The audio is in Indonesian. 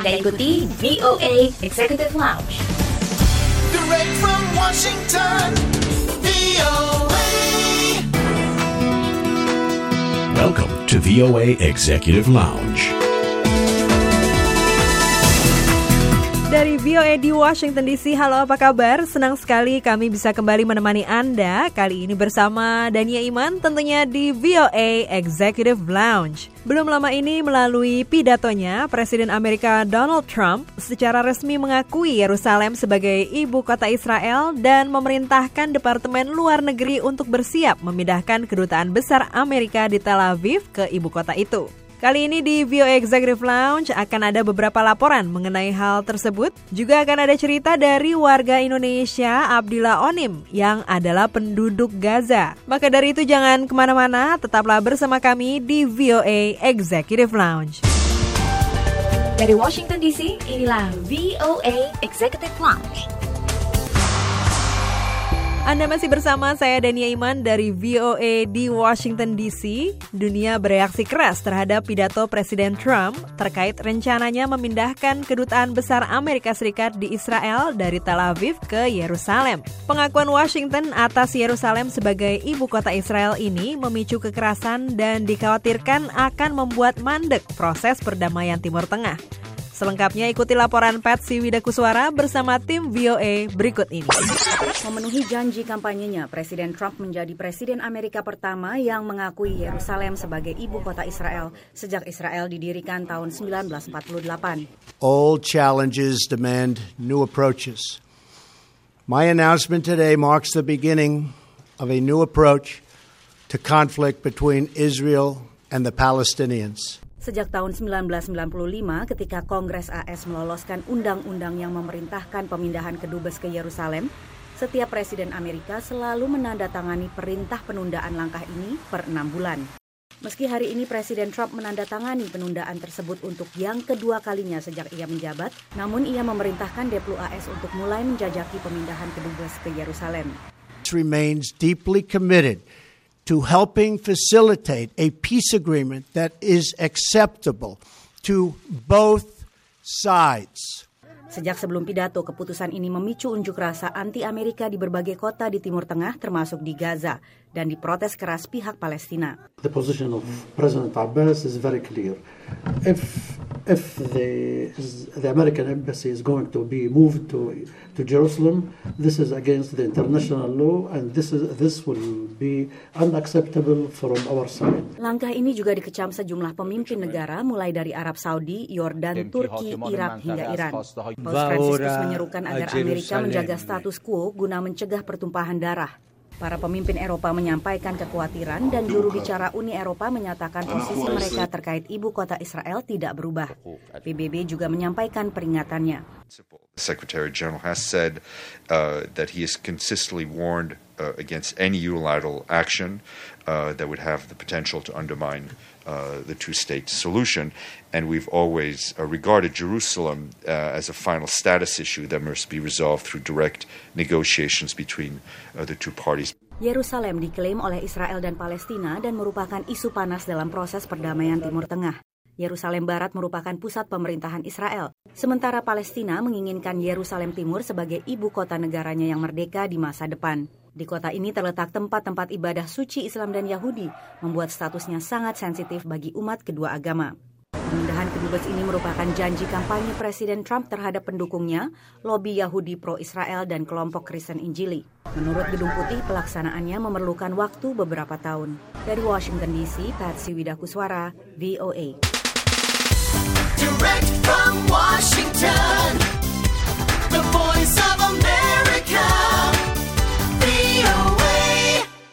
Anda ikuti VOA Executive Lounge. Direct from Washington, VOA. Welcome to VOA Executive Lounge. Dari VOA di Washington DC, halo apa kabar? Senang sekali kami bisa kembali menemani Anda. Kali ini bersama Dania Iman tentunya di VOA Executive Lounge. Belum lama ini melalui pidatonya, Presiden Amerika Donald Trump secara resmi mengakui Yerusalem sebagai ibu kota Israel dan memerintahkan Departemen Luar Negeri untuk bersiap memindahkan kedutaan besar Amerika di Tel Aviv ke ibu kota itu. Kali ini di VOA Executive Lounge akan ada beberapa laporan mengenai hal tersebut. Juga akan ada cerita dari warga Indonesia Abdillah Onim yang adalah penduduk Gaza. Maka dari itu jangan kemana-mana, tetaplah bersama kami di VOA Executive Lounge. Dari Washington DC, inilah VOA Executive Lounge. Anda masih bersama saya Dania Iman dari VOA di Washington DC. Dunia bereaksi keras terhadap pidato Presiden Trump terkait rencananya memindahkan kedutaan besar Amerika Serikat di Israel dari Tel Aviv ke Yerusalem. Pengakuan Washington atas Yerusalem sebagai ibu kota Israel ini memicu kekerasan dan dikhawatirkan akan membuat mandek proses perdamaian Timur Tengah. Selengkapnya ikuti laporan Patsy Widakuswara bersama tim VOA berikut ini. Memenuhi janji kampanyenya, Presiden Trump menjadi Presiden Amerika pertama yang mengakui Yerusalem sebagai ibu kota Israel sejak Israel didirikan tahun 1948. Old challenges demand new approaches. My announcement today marks the beginning of a new approach to conflict between Israel and the Palestinians. Sejak tahun 1995 ketika Kongres AS meloloskan undang-undang yang memerintahkan pemindahan kedubes ke Yerusalem, setiap Presiden Amerika selalu menandatangani perintah penundaan langkah ini per 6 bulan. Meski hari ini Presiden Trump menandatangani penundaan tersebut untuk yang kedua kalinya sejak ia menjabat, namun ia memerintahkan Deplu AS untuk mulai menjajaki pemindahan kedubes ke Yerusalem. Remains deeply committed to helping facilitate a peace agreement that is acceptable to both sides. Sejak sebelum pidato, keputusan ini memicu unjuk rasa anti-Amerika di berbagai kota di Timur Tengah, termasuk di Gaza, dan diprotes keras pihak Palestina. The position of President Abbas is very clear. If the American embassy is going to be moved to Jerusalem, this is against the international law, and this will be unacceptable from our side. Langkah ini juga dikecam sejumlah pemimpin negara, mulai dari Arab Saudi, Yordan, Turki, Irak hingga Iran. Paus Fransiskus menyerukan agar Amerika menjaga status quo guna mencegah pertumpahan darah. Para pemimpin Eropa menyampaikan kekhawatiran dan juru bicara Uni Eropa menyatakan posisi mereka terkait ibu kota Israel tidak berubah. PBB juga menyampaikan peringatannya. Secretary General has said that he has consistently warned against any unilateral action that would have the potential to undermine the two-state solution, and we've always regarded Jerusalem as a final status issue that must be resolved through direct negotiations between the two parties. Yerusalem diklaim oleh Israel dan Palestina dan merupakan isu panas dalam proses perdamaian Timur Tengah. Yerusalem Barat merupakan pusat pemerintahan Israel, sementara Palestina menginginkan Yerusalem Timur sebagai ibu kota negaranya yang merdeka di masa depan. Di kota ini terletak tempat-tempat ibadah suci Islam dan Yahudi, membuat statusnya sangat sensitif bagi umat kedua agama. Pemindahan kedubes ini merupakan janji kampanye Presiden Trump terhadap pendukungnya, lobi Yahudi pro-Israel dan kelompok Kristen Injili. Menurut Gedung Putih, pelaksanaannya memerlukan waktu beberapa tahun. Dari Washington DC, Patsy Widakuswara, VOA.